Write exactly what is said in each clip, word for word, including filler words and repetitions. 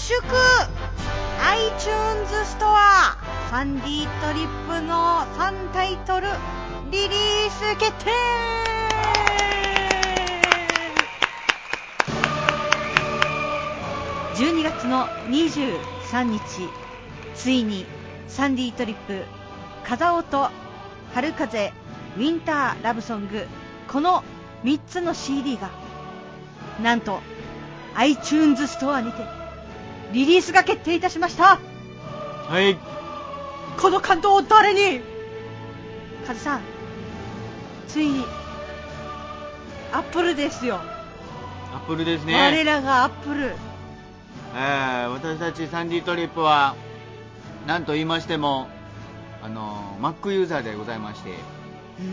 祝 iTunes ストアサンディトリップのさんタイトルリリース決定。じゅうにがつのにじゅうさんにち、ついにサンディトリップ風音、春風、ウィンターラブソング、このみっつの シーディー がなんと iTunes ストアにてリリースが決定いたしました。 はい。 この感動を誰に。カズさん、ついにアップルですよ。 アップルですね。 我らがアップル。 えー、私たちサンディトリップは何と言いましてもあの Mac ユーザーでございまして、うん、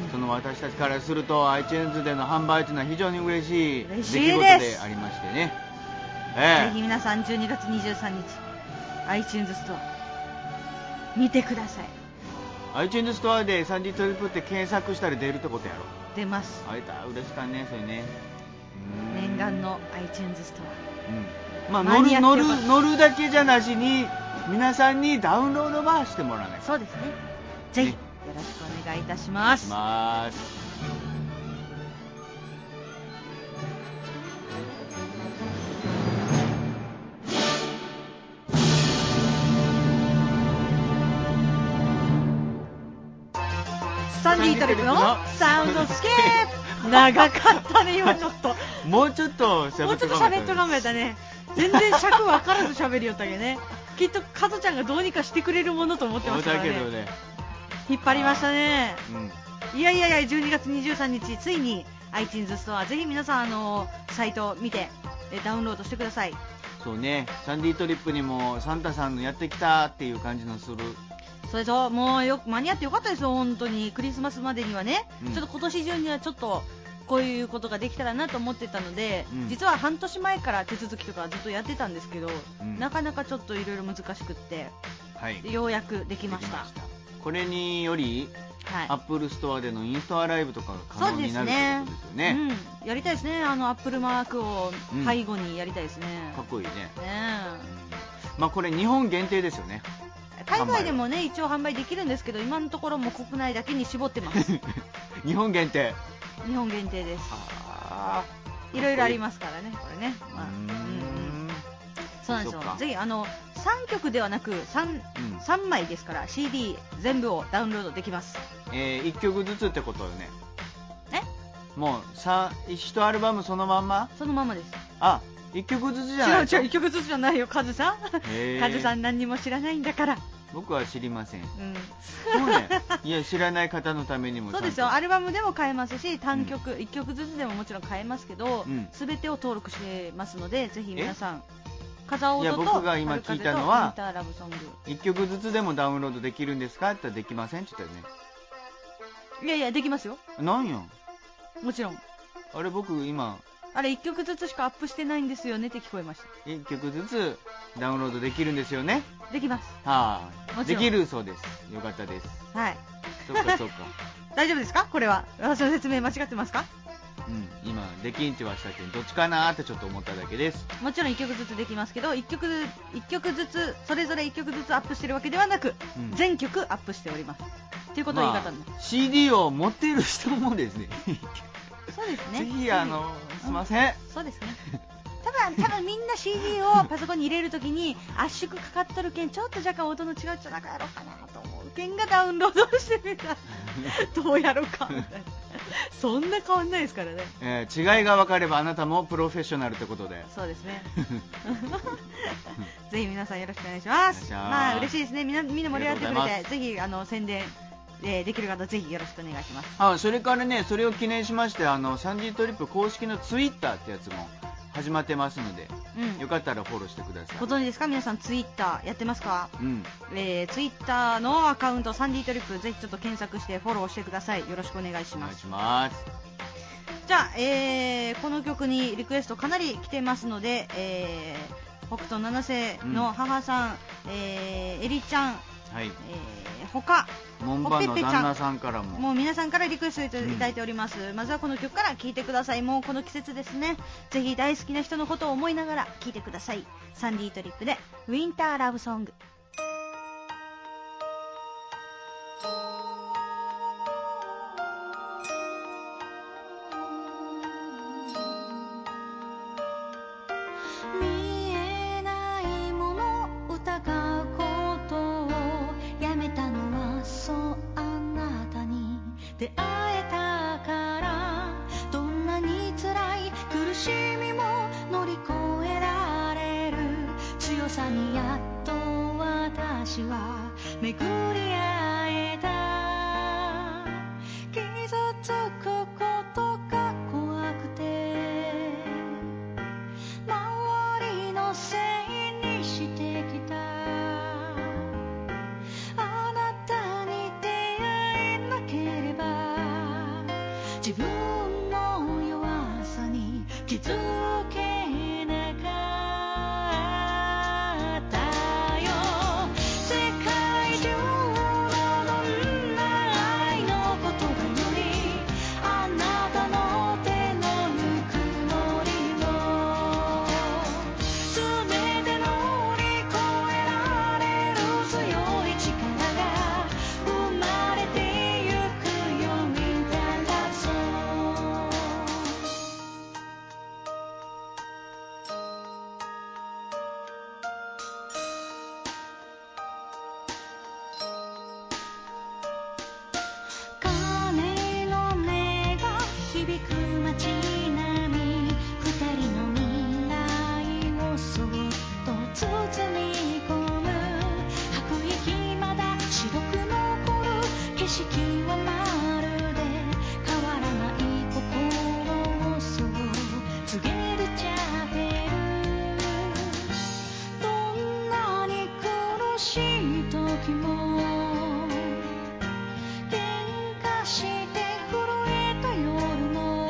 その私たちからすると iTunes での販売というのは非常に嬉しい出来事でありましてね、 えー、ぜひ皆さんじゅうにがつにじゅうさんにち iTunes ストア見てください。 iTunes ストアでサンディトリップって検索したら出るってことやろ。 出ます。 あれだ、嬉しかね、それね。 うーん、念願の iTunes ストア、 うん、まあ乗る乗る乗るだけじゃなしに皆さんにダウンロードバーしてもらわない。 そうですね。ぜひよろしくお願いいたします。 ます。 サンディトリップのサウンドスケープ。長かったね今ちょっと。 もうちょっと喋っとがんべたね。全然尺分からず喋りよったけどね。きっとカズちゃんがどうにかしてくれるものと思ってましたからね。 だけどね、 引っ張りましたね、 うん、 いやいやいや、じゅうにがつにじゅうさんにちついに iTunes ストア、ぜひ皆さんあのサイト見てダウンロードしてください。 そうね、サンディトリップにもサンタさんのやってきたっていう感じのする。 それともうよく間に合ってよかったですよ本当に。クリスマスまでにはね、うん、ちょっと今年中にはちょっとこういうことができたらなと思ってたので、うん、実は半年前から手続きとかずっとやってたんですけど、うん、なかなかちょっといろいろ難しくって、はい、ようやくできました。 できました。これにより、はい、アップルストアでのインストアライブとかが可能になるということですよね。 うん、やりたいですね。あのアップルマークを背後にやりたいですね、 うん、かっこいいね。 ね、 うん、まあこれ日本限定ですよね。 海外でもね一応販売できるんですけど、今のところも国内だけに絞ってます日本限定。 日本限定です。あ、いろいろありますからねこれね、まあ、うんうん、そうなんですよ。ぜひあのさんきょくではなく 3,、うん、さんまいですから シーディー 全部をダウンロードできます。 えー、いっきょくずつってことよね。 え、 もういちアルバムそのまんま。 そのままです。 あ、いっきょくずつじゃない。 違う違う、いっきょくずつじゃないよカズさんカズさん何にも知らないんだから。 僕は知りません、うん、 そうね。いや知らない方のためにも。 そうですよ、アルバムでも買えますし単曲、うん、いっきょくずつでももちろん買えますけど、うん、全てを登録してますので、ぜひ皆さん風音といや僕が今聞いたのはインターラブソングいっきょくずつでもダウンロードできるんですかって言ったらできませんって言ったよね。 いやいやできますよ。 なんやもちろん。 あれ僕今あれいっきょくずつしかアップしてないんですよねって聞こえました。 いっきょくずつダウンロードできるんですよね。 できます。 はあ、できるそうです。よかったです。 はい。 そっかそっか。 大丈夫ですかこれは。私の説明間違ってますか。 うん、今できんちはしたけどどっちかなーってちょっと思っただけです。 もちろんいっきょくずつできますけど、いっきょくずついっきょくずつそれぞれいっきょくずつアップしてるわけではなく、うん、全曲アップしておりますっていうことを言い方になる、 まあ、シーディー を持っている人もですねそうですね。 ぜひあのすいません、うん、 そうですね。多分多分みんな シーディー をパソコンに入れるときに圧縮かかっとるけんちょっと若干音の違うちょなんかやろうかなと思うけんがダウンロードしてみたどうやろうかみたいなそんな変わんないですからね、 えー、違いが分かればあなたもプロフェッショナルってことで。 そうですねぜひ皆さんよろしくお願いします。まあ嬉しいですね。みんなみんな盛り上がってくれて、ぜひあの宣伝えー、できる方ぜひよろしくお願いします。 あ、それからね、それを記念しましてあのサンディトリップ公式のツイッターってやつも始まってますので、うん、よかったらフォローしてください。 ご存知ですか皆さん。ツイッターやってますか。 うん、 えー、ツイッターのアカウントサンディトリップぜひちょっと検索してフォローしてください。よろしくお願いします。 お願いします。 じゃあ、えー、この曲にリクエストかなり来てますので、えー、北斗七星の母さん、うん、えー、エリちゃんはい、 えー、他門番の旦那さんからももう皆さんからリクエストいただいております、うん、まずはこの曲から聴いてください。もうこの季節ですね。ぜひ大好きな人のことを思いながら聴いてください。サンディートリップでウィンターラブソング。 出会えたからどんなに辛い苦しみも乗り越えられる強さにやっと私は巡り会えた。傷つくことが怖くて周りのせいにしてきた。あなたに出会えなければ自分の弱さに気づけなかったよ。世界中のどんな愛の言葉よりあなたの手のぬくもりを全て乗り越えられる強い力が生まれてゆくよ。鐘の音が響く街並み、二人の未来をそっと包み込む。吐く息まだ白く残る景色はまるで変わらない心をそう告げるチャペル。どんなに苦しい時も喧嘩して震えた夜も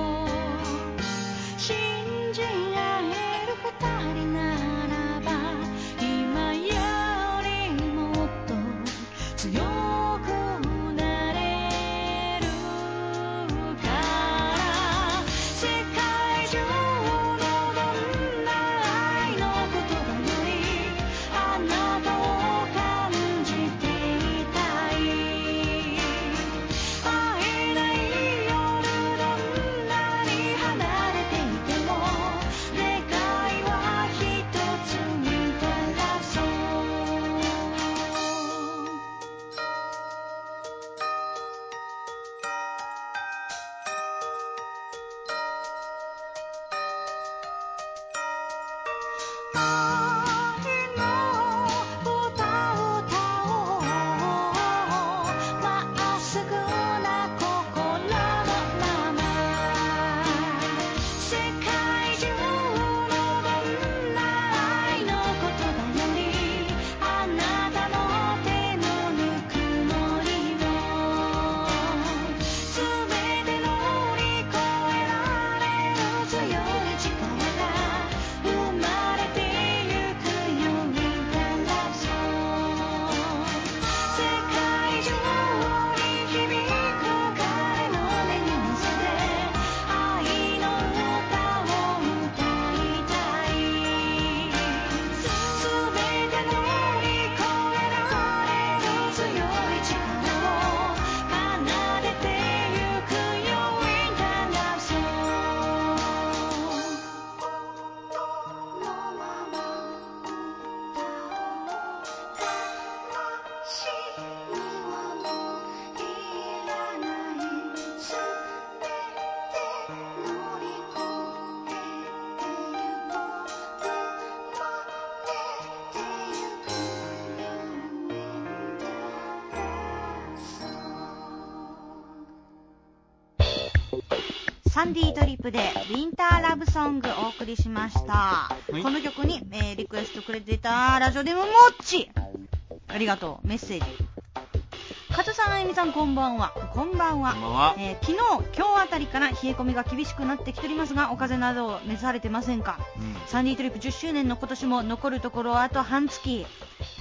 信じ合える二人ならば今よりもっと強くなれるから。世界中のどんな愛の言葉よりあなたを感じていたい。会えない夜どんなに離れていても願いは一つ見たらそう。愛の歌を歌おう。まっすぐな心のまま世界中のどんな愛の言葉よりあなたの手のぬくもりを全て乗り越えられる強い力が生まれてゆくよ。みんなラブソング。世界中に響く彼の目に乗せて愛の歌を歌いたい。全て乗り越えられる強い力を奏でてゆくよ。みんなラブソング。のまま歌おう。悲しみはもういらない。すべて乗り越えてゆこう。生まれてゆくよ。みんなラブソング。 サンディートリップでウィンターラブソングお送りしました。 いこの曲に、えーリクエストくれていたラジオネームもっち、ありがとう。メッセージ。カズさん、あゆみさん、こんばんは。こんばんは。 こんばんは。 えー昨日今日あたりから冷え込みが厳しくなってきておりますが、お風邪など召されてませんか？ うんサンディートリップじゅっしゅうねんの今年も残るところあと半月。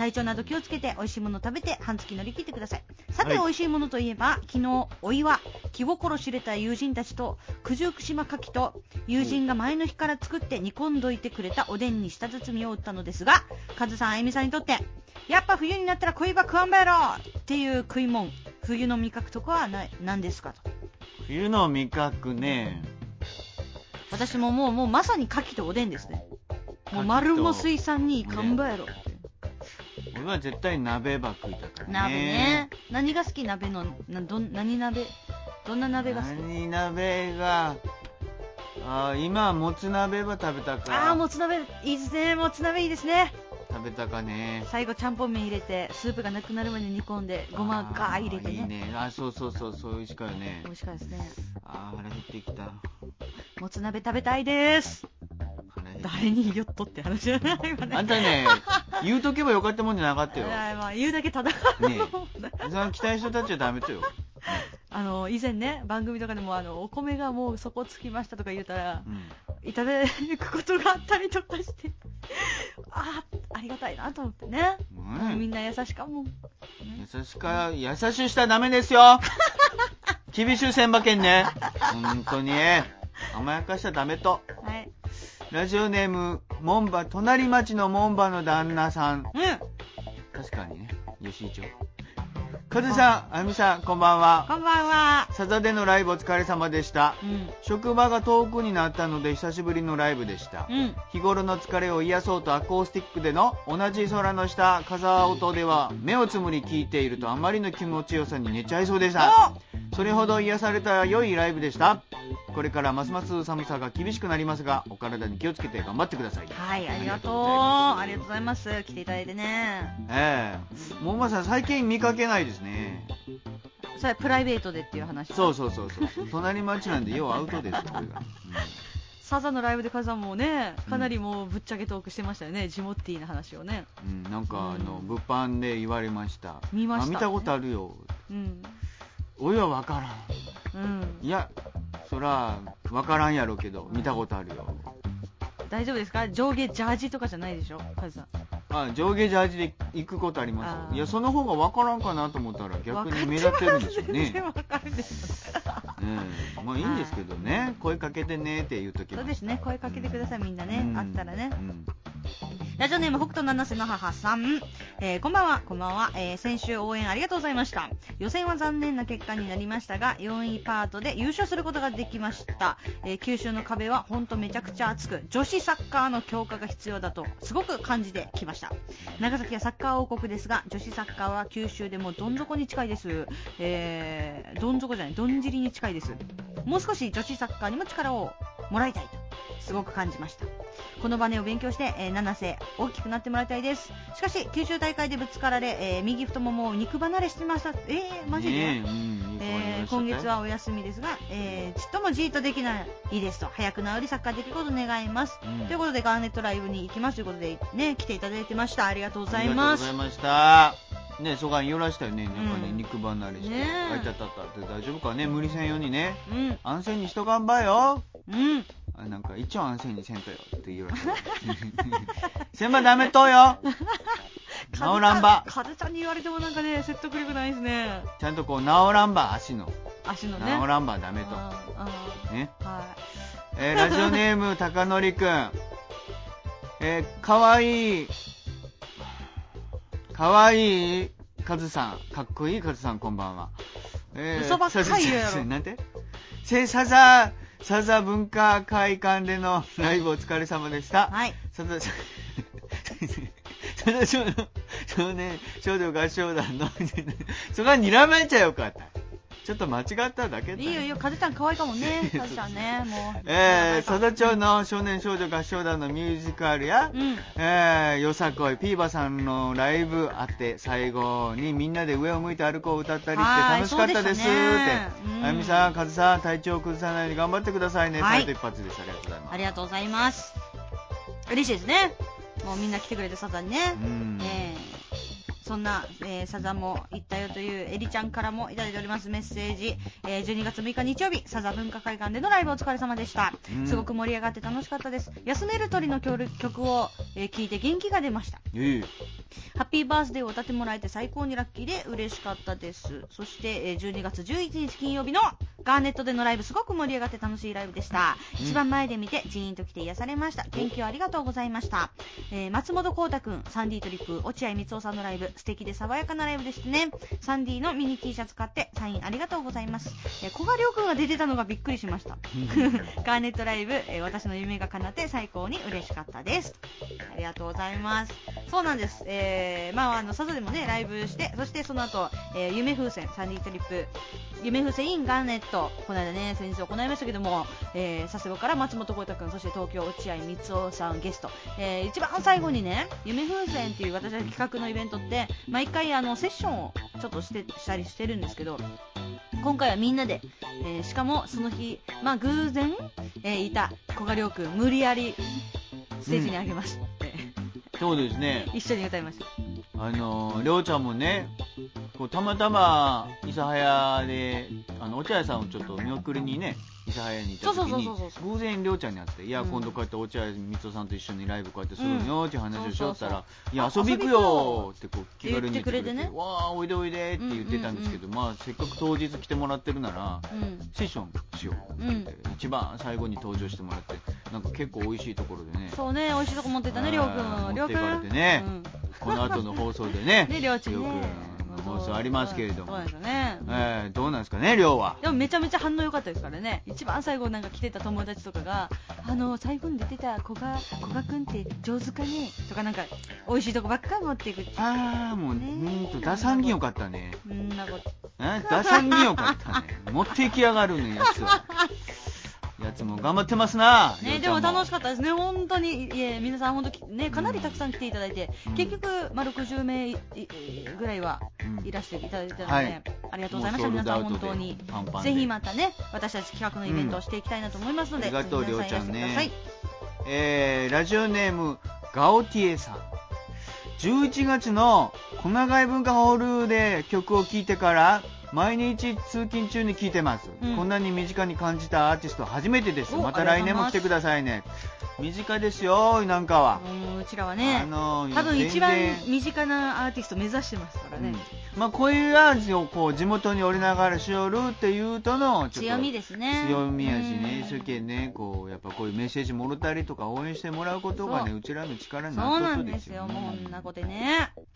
体調など気をつけて美味しいもの食べて半月乗り切ってください。さて、 はい美味しいものといえば昨日おいは気心知れた友人たちと九十九島牡蠣と友人が前の日から作って煮込んどいてくれたおでんに舌包みを打ったのですが、カズさん、あゆみさんにとってやっぱ冬になったら恋ば食わんばやろっていう食いもん、冬の味覚とかはな何ですかと。 冬の味覚ね、 私ももうもうまさに牡蠣とおでんですね。もう丸も水産にかんばやろって。 俺は絶対鍋ば食いたからね。 鍋ね。何が好き？鍋のなど何鍋？どんな鍋が好き？ 何鍋があ今もつ鍋は食べたか。 ああ、もつ鍋いいですね。もつ鍋いいですね。 食べたかね。 最後ちゃんぽん麺入れてスープがなくなるまで煮込んでごまガー入れてね。 いいね。あ、そうそうそうそう、美味しかったね。 美味しかったですね。 あー、腹減ってきた。 もつ鍋食べたいです。誰に言っとって話じゃないわね。 あんたね、言うとけばよかったもんじゃなかったよ。 まあ、言うだけただねえ、その期待した人たちはダメとよ。 あの以前ね、番組とかでもあのお米がもう底つきましたとか言うたら、うん、いただくことがあったりとかしてああ、ありがたいなと思ってね、うん、みんな優しかも、ね、 優しか優ししたらダメですよ厳しい千葉県ね、本当に甘やかしちゃダメと。 はい。 ラジオネーム門場、隣町の門場の旦那さん、うん、確かにね、吉井町。カズさん、あゆみさん、こんばんは。 こんばんは。 サザでのライブお疲れ様でした、うん、職場が遠くになったので久しぶりのライブでした、うん、日頃の疲れを癒そうとアコースティックでの同じ空の下風音では目をつむり聞いているとあまりの気持ちよさに寝ちゃいそうでした。それほど癒された良いライブでした。これからますます寒さが厳しくなりますが、お体に気をつけて頑張ってください。 はい、ありがとう。ありがとうございます。来ていただいてね。 ええー、もうまさん最近見かけないですね。 それプライベートでっていう話。 そうそうそうそう。隣町なんで要はアウトです。これが。うん、 サザンのライブでカズさんもね、かなりもうぶっちゃけトークしてましたよね、うん、ジモッティーな話をね。 うん、なんか、うん、あの物販で言われました。 見ました、ね。 あ、見たことあるよ。うん。おいは分からん。うん。いや、そら分からんやろうけど見たことあるよ。 大丈夫ですか？上下ジャージとかじゃないでしょ、カズさん。 あ、上下ジャージで行くことあります。いや、その方が分からんかなと思ったら逆に目立ってるんでしょうね。全然分かるんですよ。うん、まあいいんですけどね、声かけてねって言うときます。 そうですね、声かけてください、みんなね、 うん、 あったらね。 うん、 ラジオネーム北斗七瀬の母さん、えー、こんばんは。こんばんは、えー、先週応援ありがとうございました。予選は残念な結果になりましたがよんいパートで優勝することができました。えー、九州の壁は本当めちゃくちゃ熱く、女子サッカーの強化が必要だとすごく感じてきました。長崎はサッカー王国ですが、女子サッカーは九州でもどん底に近いです。えー、どん底じゃない、どんじりに近いです。もう少し女子サッカーにも力をもらいたいとすごく感じました。このバネを勉強して、えー、七瀬大きくなってもらいたいです。しかし九州大会でぶつかられ、えー、右太ももを肉離れしてました。えー、マジで、ね、うんえー、今月はお休みですが、えー、ちっともじーっとできないですと、早く治りサッカーできることを願います、うん、ということでガーネットライブに行きますということでね、来ていただいてました。ありがとうございます。 ありがとうございました。ね、そがんよらしたよね、中に肉離れして、ね、あいたたったって大丈夫かね、無理せんようにね、うん、安静にしとかんばよ。うん。あ、なんか一応安静にせんとよって言われてせんばダメとよ治らんば。 カズちゃんに言われてもなんかね、説得力ないですね。 ちゃんとこう治らんば、足の足のね、 治らんばダメとね、 はい、 えー、ラジオネームたかのりくん、えー、かわいいかわいいカズさん、かっこいいカズさん、こんばんは。 えー、嘘ばっかり言うやろ。 なんてせサザサザ文化会館でのライブお疲れ様でした。 はい。 サザサザ少の少年少女合唱団のそこはにらまれちゃよかった。ちょっと間違っただけだ。 いいよいいよ、カズちゃん可愛いかもね。カズちゃんね、もう。 えー、佐田町の少年少女合唱団のミュージカルや、うん、えー、よさこいピーバさんのライブあって、最後にみんなで上を向いて歩こう歌ったりして楽しかったですって。あゆみさん、カズさん、体調を崩さないように頑張ってくださいね。最後一発です。ありがとうございます。 ありがとうございます。嬉しいですね。もうみんな来てくれてサザンにね。うん、えーそんな、えー、サザンも行ったよというエリちゃんからもいただいておりますメッセージ、えー、じゅうにがつむいか日曜日、サザン文化会館でのライブお疲れ様でした、うん、すごく盛り上がって楽しかったです。休める鳥の曲を、えー、聞いて元気が出ました、 えー、 ハッピーバースデーを歌ってもらえて最高にラッキーで嬉しかったです。そして、えーじゅうにがつじゅういちにち金曜日のガーネットでのライブ、すごく盛り上がって楽しいライブでした。 うん一番前で見てジーンと来て癒されました。元気をありがとうございました。えー松本幸太くん、サンディトリップ、落合光雄さんのライブ、素敵で爽やかなライブでしたね。サンディのミニ T シャツ買ってサインありがとうございます。えー、小賀亮くんが出てたのがびっくりしました。ガーネットライブ、えー私の夢が叶って最高に嬉しかったです。ありがとうございます。そうなんです。えー、まああの佐渡でもねライブして、そしてその後、えー、夢風船サンディトリップ夢風船インガーネット、この間ね先日行いましたけども、えー、佐世保から松本幸太くん、そして東京落合光雄さんゲスト、えー、一番最後にね夢風船っていう私の企画のイベントって毎回あのセッションをちょっとしてしたりしてるんですけど、今回はみんなで、えー、しかもその日、まあ偶然、えー、いた小賀亮くん無理やりステージに上げまして、 そうですね。 一緒に歌いました。 あのー、りょうちゃんもね、こうたまたま諫早であの落合さんをちょっと見送りにね、諫早に行った時にそうそうそうそうそう偶然りょうちゃんに会って、いや、 うん今度こうやって落合光雄さんと一緒にライブこうやってするのよっていう話をしよったら、 うんそうそうそういや遊び行くよってこう気軽に言ってくれて、 言ってくれてねわあおいでおいでって言ってたんですけど、まあせっかく当日来てもらってるなら、 うんセッションしようって言って、一番最後に登場してもらって、なんか結構美味しいところでね、 そうね、美味しいとこ持ってったね、りょうくん。りょうくん。 持っていかれてね、 うん、 この後の放送でね、 ね、りょうちんね。 りょうくんの放送ありますけれども、 そうなんですよね。 えー、どうなんですかね、りょうは。 でもめちゃめちゃ反応良かったですからね。一番最後なんか来てた友達とかが、あの最後に出てた古賀古賀くんって上手かねとか、なんか美味しいとこばっかり持っていくって。 あーもう、 ねほんと打算によかったね。 んなこと。 え打算によかったね。持っていきやがるね、やつは。やつも頑張ってますな。 ね、でも楽しかったですね、本当に。いえ、皆さん本当ね、かなりたくさん来ていただいて、うん、結局、まあ、ろくじゅうめいぐらいはいらしていただいたので、うん、はい、ありがとうございました。皆さん本当にパンパン、 ぜひまたね、私たち企画のイベントをしていきたいなと思いますので、 うん、ありがとう、りょうちゃんね。えー、ラジオネームガオティエさん、じゅういちがつの小長井文化ホールで曲を聴いてから毎日通勤中に聴いてます、うん、こんなに身近に感じたアーティスト初めてです。また来年も来てくださいね。身近ですよ、なんかは。 うん、うちらはね、 あのー、 多分一番身近なアーティスト目指してますからね、うん、 まあ、こういうアーティストをこう地元におりながらしよるっていうとのちょっと強みですね。 強みやしね、それけね、こうやっぱこういうメッセージもろたりとか応援してもらうことがね、うちらの力になることですよ。 そうなんですよ、もうこんなことね。 うん、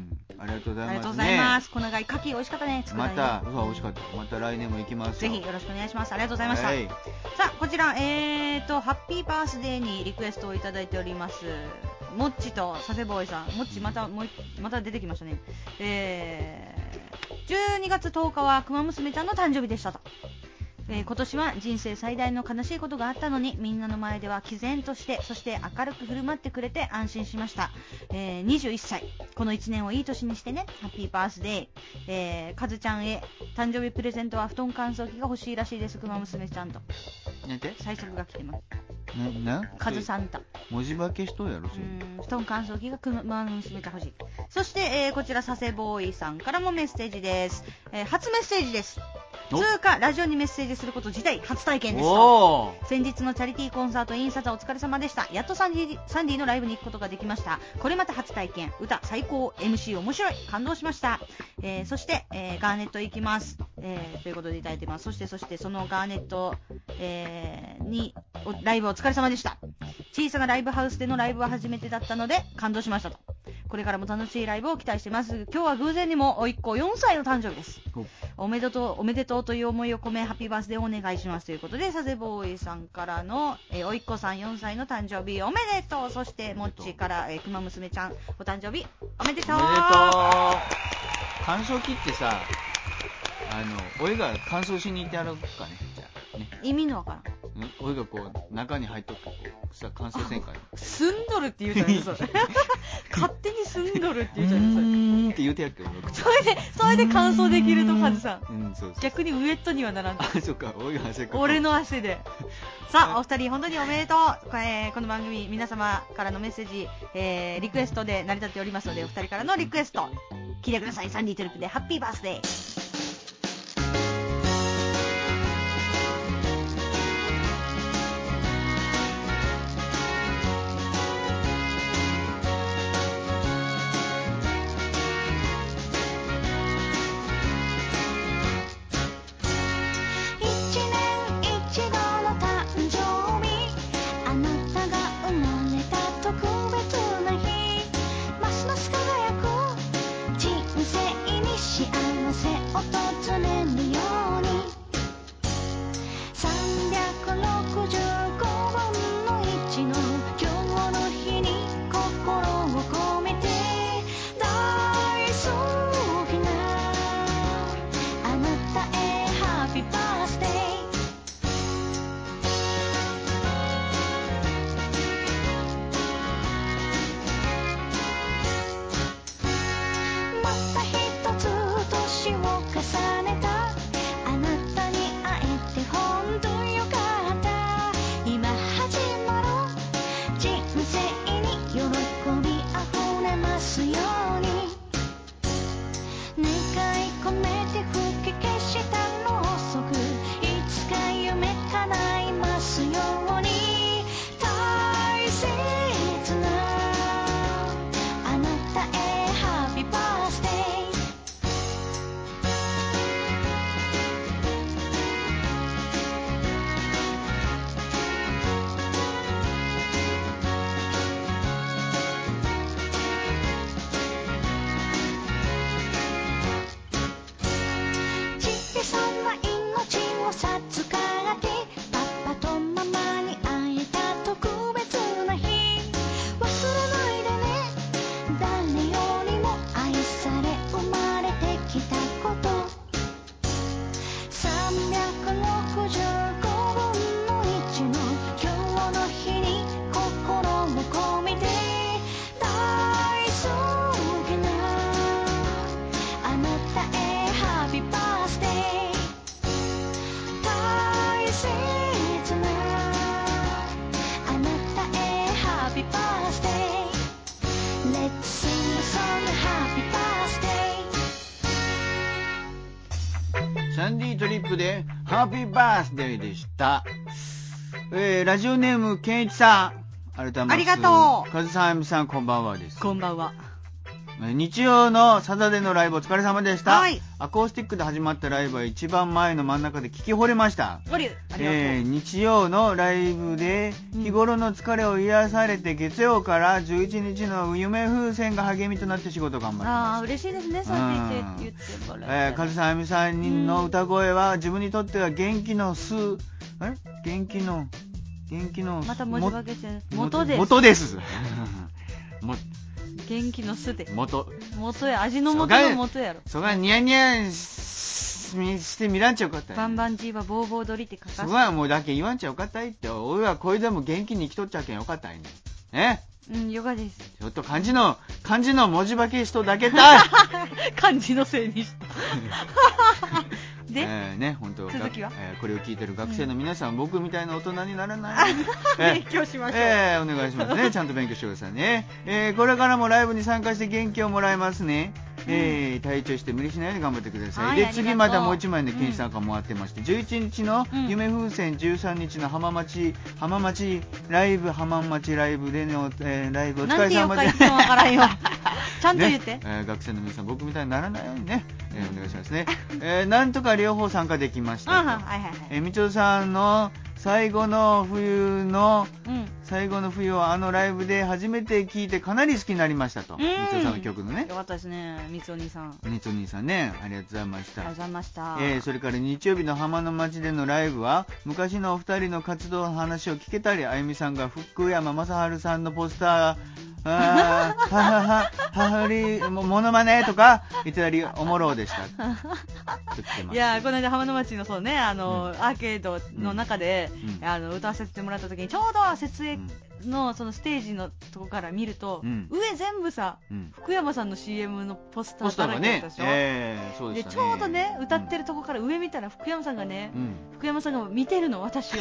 ありがとうございます、ね、 ありがとうございます。このがい牡蠣美味しかったね。 また、うわ美味しかった。また来年も行きますよ。 ぜひよろしくお願いします。ありがとうございました。はい、さあこちら、えーとハッピーバースデーにリクエストをいただいております。もっちと佐世保井さん、もっちまたもうまた出てきましたね。えー、じゅうにがつとおかはくま娘ちゃんの誕生日でしたと。えー、今年は人生最大の悲しいことがあったのに、みんなの前では毅然として、そして明るく振る舞ってくれて安心しました。えー、にじゅういっさい、このいちねんをいい年にしてね。ハッピーバースデー。えー、かずちゃんへ誕生日プレゼントは布団乾燥機が欲しいらしいです。くま娘ちゃんと。 なんて最速が来てます。 な、なカズサンタ。 文字化けしとやろ、それ。 うん、布団乾燥機がくま娘ちゃん欲しい。そして、えー、こちら佐世ボーイさんからもメッセージです。えー、初メッセージです。通過ラジオにメッセージすること自体初体験です。先日のチャリティーコンサートインサザお疲れ様でした。やっとサンディ、サンディのライブに行くことができました。これまた初体験。歌最高、 エムシー 面白い、感動しました。えー、そして、えー、ガーネット行きます、えー、ということでいただいてます。そしてそしてそのガーネット、えー、にライブお疲れ様でした。小さなライブハウスでのライブは初めてだったので感動しましたと。これからも楽しいライブを期待してます。今日は偶然にもおいっ子よんさいの誕生日です。おめでとうおめでとうという思いを込めハッピーバースデーをお願いしますということで、佐世ボーイさんからの、えー、おいっ子さんよんさいの誕生日おめでとう。そしてもっちから、えー、くま娘ちゃんお誕生日おめでとう。 おめでとう。乾燥機ってさ、あのおいが乾燥しに行ってやろうかね。じゃあね、 意味のわからん。 おいがこう中に入っとくとこうさ乾燥せんかね。 すんどるって言うじゃないですか。勝手にすんどるって言うじゃないですか。 うーんって言うてやっけ。 それでそれで乾燥できるとカズさん。 うん、そうそう。 逆にウエットにはならんと。 あ、そっか。おいが汗かく。 俺の汗で。さあお二人本当におめでとう。えー、この番組皆様からのメッセージ、えー、リクエストで成り立っておりますので、お二人からのリクエスト聞いてください。サンディトリップでハッピーバースデー。 た一つ年を重ねたあなたに会えて本当よかった今始まる人生に喜びあふれますように願い込めて吹き消したろうそくいつか夢叶いますように大切なあなたへ Happy Birthday小さな命を授かってパパとママに会えた特別な日忘れないでね誰よりも愛され生まれてきたことさんびゃくろくじゅうごぶんのいちの今日の日に心を込めて大好きなあなたへ Happy Birthday 大切なあなたへ Happy Birthday Let's sing the song Happy Birthday サンディトリップでハッピーバースデーでした。えー、ラジオネームケンイチさん、改めます。 ありがとうカズさん、あゆみさん、こんばんはです。 こんばんは。 えー日曜のサザデーのライブお疲れ様でした。 はい。 アコースティックで始まったライブは一番前の真ん中で聞き惚れました。 ありありがとう。 えー日曜のライブで日頃の疲れを癒されて、月曜からじゅういちにちの夢風船が励みとなって仕事頑張ってああ、 ます。 嬉しいですね、そうやって言って言ってもらえて。 えー、カズさん、あゆみさんの歌声は自分にとっては元気のす、え元気の、元気の、 また文字化けしてる。 も元です。 元です。も元気のすで。 元。 元や、味の元の元やろ。 そがニヤニヤしてみらんちゃよかったバンバンジーはボーボー鳥って書かせて。 そがもうだけ言わんちゃよかったいって。おいはこれでも元気に生きとっちゃけんよかったいね。ね。 うん、ヨガです。 ちょっと漢字の、漢字の文字化けしとだけたい。 漢字のせいにした。で、 えー、ね、本当続きは、 えー、これを聞いてる学生の皆さん、うん、僕みたいな大人にならないように、 えー、勉強しましょう。 えー、お願いしますね。ちゃんと勉強してくださいね。えー、これからもライブに参加して元気をもらいますね。えー、体調して無理しないように頑張ってください。 はい、 で、次またもう一枚ね、 うん、 ケンイチさんからもらってまして、じゅういちにちの夢風船、じゅうさんにちの浜町、浜町ライブ、浜町ライブでの、えー、ライブお疲れ様で。 なんて言うか言ってもわからんよ。ちゃんと言って。 ね、えー、学生の皆さん、僕みたいにならないようにね、えー、お願いしますね。えー、なんとか両方参加できましたと。 はいはいはい。 えー、みちおさんの最後の冬の、うん、最後の冬をあのライブで初めて聴いてかなり好きになりましたと。みつおさんの曲のね。 よかったですね、みつお兄さん。 みつお兄さんね、ありがとうございました。 ありがとうございました。 えー、それから日曜日の浜の町でのライブは、昔のお二人の活動の話を聞けたり、あゆみさんが福山雅治さんのポスター、あー、ははは、ははり、ものまねとか言ってたり、おもろうでした。 いや、この間浜の町のそうね、あの、うん、アーケードの中で、うん、あの歌わせてもらった時に、ちょうど設営のそのステージのとこから見ると、うん、上全部さ、うん、福山さんの シーエム のポスターだらけだったでしょ。 えー、そうでしたね。 で、ちょうどね、歌ってるとこから上見たら福山さんがね、福山さんが見てるの、私を。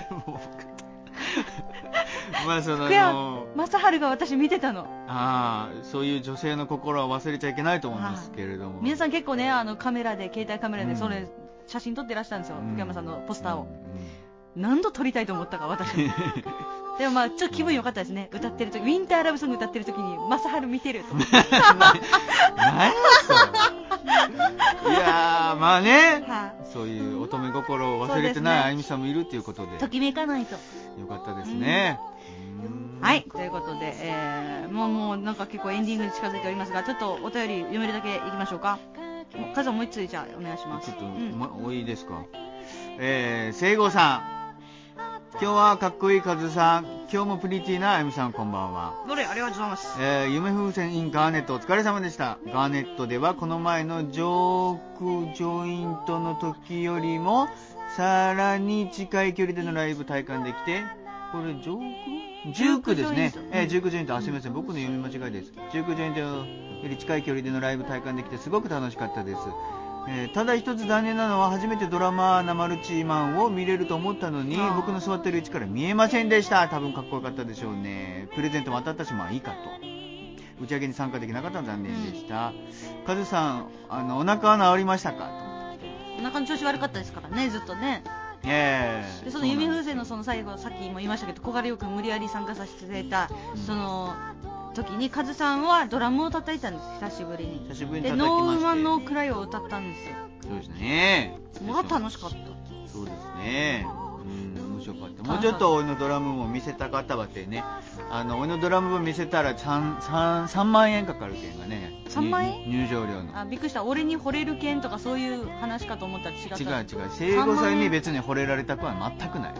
まあその福山雅治が私見てたの。 ああ、そういう女性の心は忘れちゃいけないと思いますけれども、 皆さん結構ね、あのカメラで携帯カメラでそれ写真撮ってらっしゃるんですよ、うん、福山さんのポスターを、うん、何度撮りたいと思ったか私でもまあちょっと気分良かったですね。歌ってる時、ウィンターラブソング歌ってる時に雅治見てると何やそれ。いやーまあね、はあ、そういう乙女心を忘れてないあゆみさんもいるっていうことで、 ときめかないとよかったですね、 うん、はい、ということで、えー、もうもうなんか結構エンディングに近づいておりますが、ちょっとお便り読めるだけいきましょうか。カズさんもう一つじゃあお願いします。 ちょっと、うん、ま、おいいですか。えー、聖子さん、今日はかっこいいカズさん、今日もプリティなあゆみさん、こんばんは。 どれありがとうございます。 えー、夢風船 in ガーネットお疲れ様でした。ガーネットではこの前のジョークジョイントの時よりもさらに近い距離でのライブ体感できてこれジョークジュークですね。えー、ジュークジョイント、あ、すみません、僕の読み間違いです。ジュークジョイントより近い距離でのライブ体感できてすごく楽しかったです。えー、ただ一つ残念なのは初めてドラマーマルチマンを見れると思ったのに僕の座ってる位置から見えませんでした。多分かっこよかったでしょうね。プレゼントも当たったしまあいいかと。打ち上げに参加できなかったのは残念でした。カズさん、あのお腹は治りましたかと。 お腹の調子悪かったですからね、ずっとね。 えー、 でその弓風船のその最後、さっきも言いましたけど、小柄よく無理やり参加させてくれた、うん、その時にカズさんはドラムを叩いたんです。久しぶりに。 久しぶりに叩きまして、 でノーウーマンノークライを歌ったんですよ。 そうですね。 もが楽しかった。 そうですね。うん、面白かった。もうちょっと俺のドラムも見せたかったわってね。あの俺のドラムも見せたら 3, さんまんえんかかるけんがね。 さんまんえん？ 入場料の。 あ、びっくりした。俺に惚れるけんとかそういう話かと思ったら違った。 違う違う。生後さんに別に惚れられたくは全くない。うん。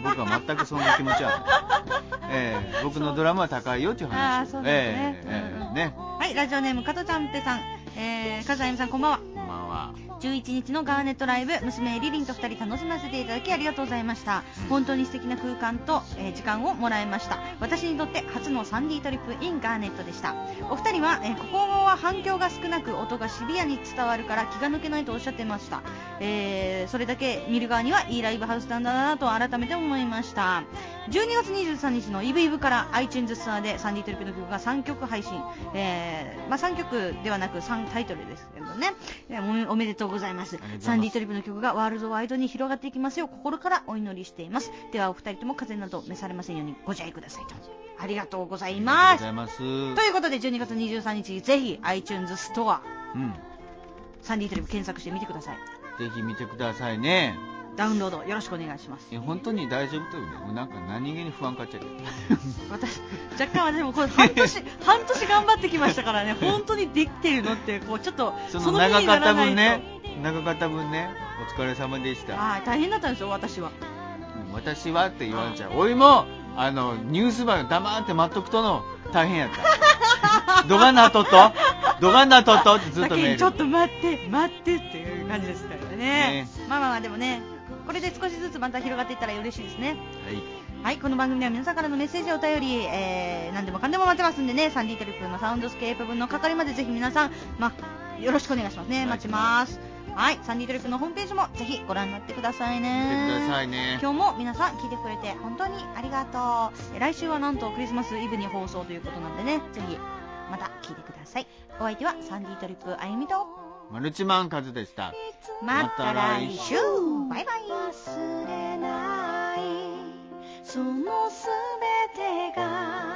僕は全くそんな気持ちはない。えー、僕のドラムは高いよっていう話。 あ、そうですね。 えーえー、ね。 はい、ラジオネーム加藤ちゃんぺさん。えー、加藤あゆみさんこんばんは。 こんばんは。 じゅういちにちのガーネットライブ、娘リリンとふたり楽しませていただきありがとうございました。本当に素敵な空間と、えー、時間をもらいました。私にとって初の スリーディー トリップ in ガーネットでした。お二人は、えー、ここは反響が少なく音がシビアに伝わるから気が抜けないとおっしゃってました。えー、それだけ見る側にはいいライブハウスなんだなと改めて思いました。じゅうにがつにじゅうさんにちのイブイブから iTunes ストアで スリーディー トリップの曲がさんきょく配信、えーまあ、さんきょくではなくさんタイトルですけどね、えー、おめでとうございます。スリーディー トリップの曲がワールドワイドに広がっていきますよう心からお祈りしています。ではお二人とも風邪など召されませんようにご自愛くださいと。ありがとうございます。 ありがとうございます。 ということでじゅうにがつにじゅうさんにちぜひ iTunes ストア、 うん、 スリーディー トリップ検索してみてください。 ぜひ見てくださいね。 ダウンロードよろしくお願いします。 え、本当に大丈夫というね。もうなんか何気に不安かっちゃう。 私若干はでもこれ半年半年頑張ってきましたからね。本当にできてるのってこうちょっとその長かった分ね、長かった分ね、お疲れ様でした。 はい、大変だったんですよ私は。 私はって言われちゃう。おいもあのニュース番黙って待っとくとの大変やった。どがなとっとどがなとっとってずっとメール。 ちょっと待って待ってっていう感じですからね。ね、まあまあまあでもね。これで少しずつまた広がっていったら嬉しいですね。 はい、 はい、この番組では皆さんからのメッセージお便り、えー、何でもかんでも待ってますんでね。スリーディー トリップのサウンドスケープ分の係までぜひ皆さん、まあ、よろしくお願いしますね。待ちます。はい、スリーディー トリップのホームページもぜひご覧になってくださいね。 見てくださいね。 今日も皆さん聞いてくれて本当にありがとう。来週はなんとクリスマスイブに放送ということなんでね、ぜひまた聞いてください。お相手はスリーディー トリップあゆみとマルチマンカズでした。 また来週。バイバイ。 忘れないそのすべてが